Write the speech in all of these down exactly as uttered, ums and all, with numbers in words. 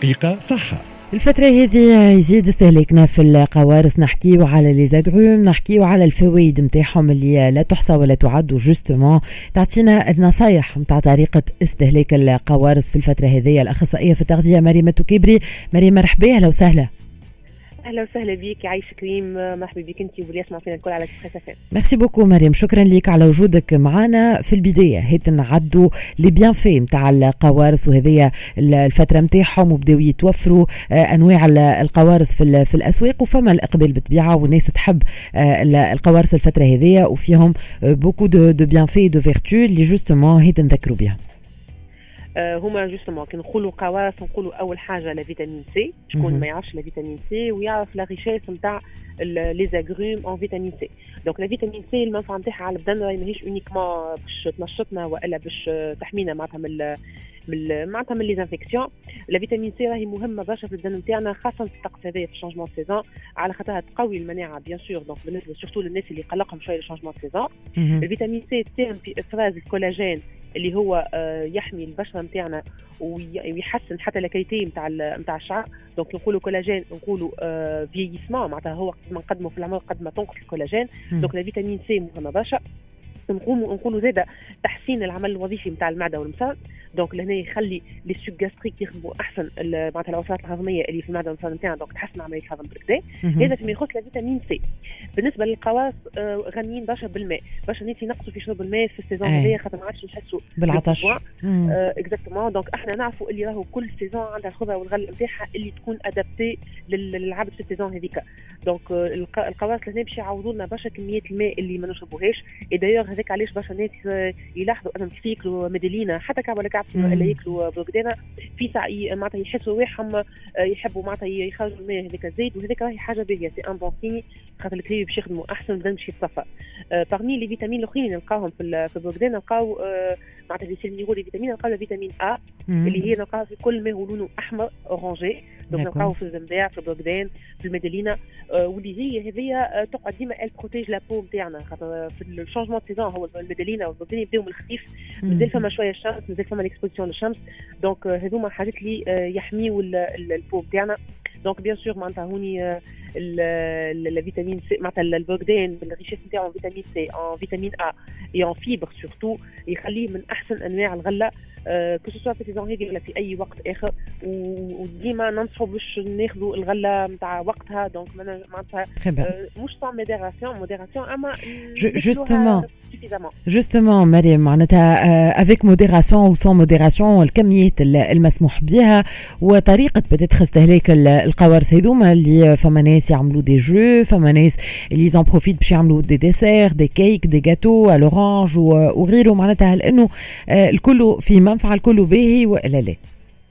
دقيقة صحة. الفترة هذه يزيد استهلاكنا في القوارص، نحكيو على لي زاغروم، نحكيو على الفوائد نتاعهم اللي لا تحصى ولا تعد. جوستومون تعطينا النصايح نتاع طريقة استهلاك القوارص في الفترة هذه الأخصائية في التغذية مريم التكيبري. مريم مرحبا، أهلا وسهلا. اهلا وسهلا بك، عايش كريم، مرحبا بك انت واللي يسمع فينا الكل على كفاف. ميرسي بوكو مريم، شكرا لك على وجودك معنا. في البدايه هيت نعدوا لي بيان في نتاع القوارص وهذه الفتره نتاعهم، وبداو يتوفروا انواع القوارص في في الاسواق، وفما الاقبال بالطبيعه والناس تحب القوارص الفتره هذه، وفيهم بوكو دو دو بيان في دو فيرتو اللي جوستومون هيت نذكروا بها. هما جوستومون كي نقولوا قوارص نقولوا اول حاجه لا فيتامين سي. شكون ما يعرفش لا فيتامين سي ويعرف لا ريشيس نتاع لي زاغروم اون فيتامين سي. دونك لا فيتامين سي المنفعه نتاعها على البدن راهي ماهيش اونيكمون باش تنشطنا والا باش تحمينا معناتها من من معناتها من لي زانفيكسيون. لا فيتامين سي راهي مهمه برشا في البدن نتاعنا، خاصه في الطقس هذايا في الشانجمون سيزون، على خاطرها تقوي المناعه بيان سور. دونك بالنسبه سورتو للناس اللي قلقهم شويه الشانجمون سيزون، الفيتامين سي تساهم في افراز الكولاجين اللي هو يحمي البشره نتاعنا ويحسن حتى الكاليتي نتاع نتاع الشعر. دونك نقولوا كولاجين، نقولوا فييسمون، معناتها هو قد ما نقدموا في العمر قد ما تنقص الكولاجين. دونك الفيتامين سي مهمه برشا. نقوموا نقولوا زاده تحسين العمل الوظيفي نتاع المعده والمصل. دونك لهنا يخلي لي سوك جاستريك يخدموا احسن معناتها العصارات الهضميه اللي في المعده والمصل نتاعنا، دونك تحسن عمليه الهضم بالكدا. هذا فيما يخص الفيتامين سي. بالنسبه للقواص غنيين برشا بالماء، برشا ناس ينقصوا في شرب الماء في السيزون هذيا خاطر ما عادش نحسوا بالعطش. اكزاكتومون. دونك احنا نعرفوا اللي راهو كل سيزون عندها الخضره والغله نتاعها اللي تكون ادابتي للعبد في السيزون هذيك. دونك القواص لهنا باش يعوضوا لنا برشا كميات الماء اللي ما نشربوهاش. دايوغ هذاك علاش برشا ناس يلاحظوا انهم كيف ياكلوا ميدلينا حتى كعب ولا كعب اللي ياكلوا بروكدينا في ساعه معناتها يحسوا روحهم يحبوا معناتها يخرجوا الماء هذاك الزيت، وهذاك راهي حاجه باهيه، سي ان بون سيني خاطر الكليب باش يخدموا احسن البدن باش يتصفى. بارمي لي فيتامين الاخرين نلقاوهم في في البروكدين، نلقاو معناتها لي سيلينيغو لي فيتامين، نلقاو الفيتامين ا اللي هي نلقاوها في كل ما هو لونه احمر اورانجي. دونك نلقاوه في الزنبيع في البروكدين في الميدلينا، واللي هي هذيا تقعد ديما ال بروتيج لا بو نتاعنا خاطر في الشانجمون سيزون هو الميدلينا والبروكدين يبداو من الخفيف، مازال فما شويه الشمس، مازال فما الاكسبوزيسيون للشمس. دونك هذوما حاجات اللي يحميوا البو نتاعنا. دونك بيان سور معناتها هوني الفيتامين سي معناتها البروكدين بالريشيس نتاعو فيتامين سي ان فيتامين ا اي ان فيبر سورتو يخليه من احسن انواع الغله كو سوا في سيزون هذه ولا في اي وقت اخر. وديما ننصحوا باش ناخذوا الغله نتاع وقتها. دونك معناتها مش سان موديراسيون موديراسيون اما جوستومون جوستومون مريم معناتها افيك موديراسيون او سون موديراسيون الكميات المسموح بها وطريقه بدات استهلاك القوارص هذوما اللي فما ناس يعملوا دي جو، فما ناس اللي زون بروفيت باش يعملوا دي ديسير دي كيك دي جاتو الاورانج وغيره. معناتها هل انه الكل فيه منفعه الكل باهي ولا لا؟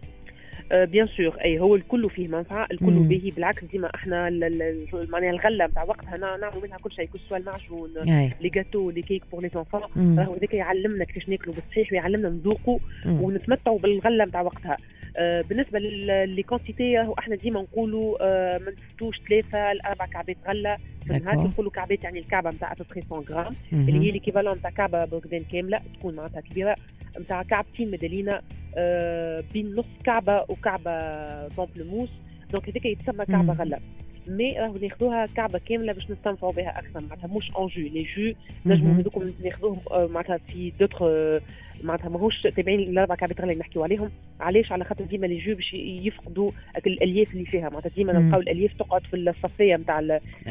بيان سور اي هو الكل فيه منفعه، الكل باهي. بالعكس ديما احنا معناها الغله نتاع وقتها نعملوا منها كل شيء، كل سوا المعجون لي جاتو لي كيك بور لي زونفون، راهو هذاك يعلمنا كيفاش ناكلوا بالصحيح ويعلمنا نذوقوا ونتمتعوا بالغله نتاع وقتها. آه بالنسبه للي كونتيتي احنا ديما نقولوا آه ما نفوتوش ثلاثه لاربع كعبات غله في النهار. نقولوا كعبات يعني الكعبه نتاع اتوبري مية غرام اللي هي ليكيفالون نتاع كعبه بروكدين كامله تكون معناتها كبيره، نتاع كعبتين ميدالينا آه بين نص كعبه وكعبه بامبلموس. دونك هذيك يتسمى كعبه غله. مي راهو ناخذوها كعبه كامله باش نستنفعوا بها اكثر، معناتها مش اون جو لي جو نجموا هذوكم ناخذوهم معناتها في دوتر معناتها ماهوش تابعين الاربع كعبات اللي نحكيو عليهم. علاش؟ على خاطر ديما لي جو باش يفقدوا الالياف اللي فيها، معناتها ديما نلقاو الالياف تقعد في الصفيه نتاع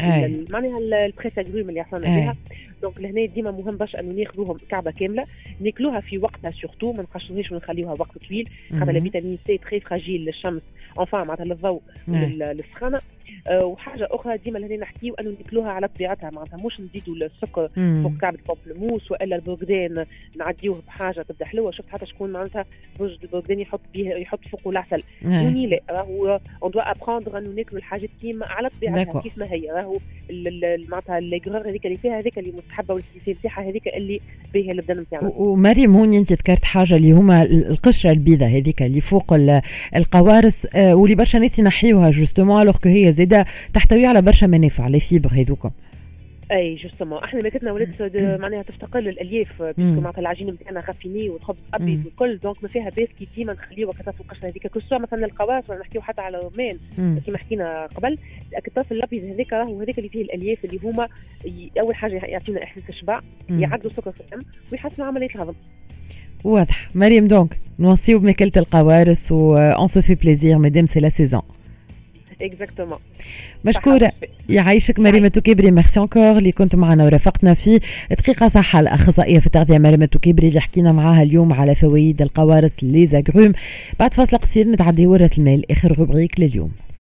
معناها البريساغروم اللي عصرنا بها. دونك لهنا ديما مهم باش انه ناخذوهم كعبه كامله، ناكلوها في وقتها سورتو، ما نقشروهاش ونخليوها وقت طويل خاطر الفيتامين سي تري فراجيل للشمس انفا معناتها للضوء للسخانه. أه وحاجه اخرى ديما لهنا نحكيو انه ناكلوها على طبيعتها، معناتها مش نزيدوا السكر فوق كعبه بامبلموس والا البروكدين نعديوه بحاجه تبدا حلوه. شفت حتى شكون معناتها برج البروكدين يحط بيه يحط فوقه العسل، وني لا راهو اون دوا ابروندر انه ناكلوا الحاجات كيما على طبيعتها كيف ما هي. راهو معناتها ليغرور هذيك اللي فيها هذيك اللي مستحبه والكيسين تاعها هذيك اللي باهيه للبدن نتاعنا. ومريم هوني انت ذكرت حاجه اللي هما القشره البيضاء هذيك اللي فوق القوارص واللي برشا ناس ينحيوها جوستومون الوغ كو هي زاده تحتوي على برشا منافع لي فيبر هذوكم. اي جوستومون احنا ماكلتنا ولات معناها تفتقر للالياف باسكو معناتها العجين نتاعنا رافيني والخبز ابيض والكل دونك ما فيها باس كي ديما نخليو وقتها في القشره هذيك كسوا مثلا القواس ولا نحكيو حتى على الرومان كيما حكينا قبل. الطرف الابيض هذاك راهو هذاك اللي فيه الالياف اللي هما اول حاجه يعطينا احساس الشبع يعدوا السكر في الدم ويحسنوا عمليه الهضم. واضح مريم. دونك نوصيو بماكله القوارص و اون سو في بليزير مادام سي لا سيزون. اكزاكتومون. مشكورة يعيشك مريم التوكبري. ميرسي انكور اللي كنت معنا ورافقتنا في دقيقة صحة. الأخصائية في التغذية مريم التوكبري اللي حكينا معاها اليوم على فوائد القوارص لي زاغروم. بعد فاصل قصير نتعدي ورس المال آخر روبريك لليوم.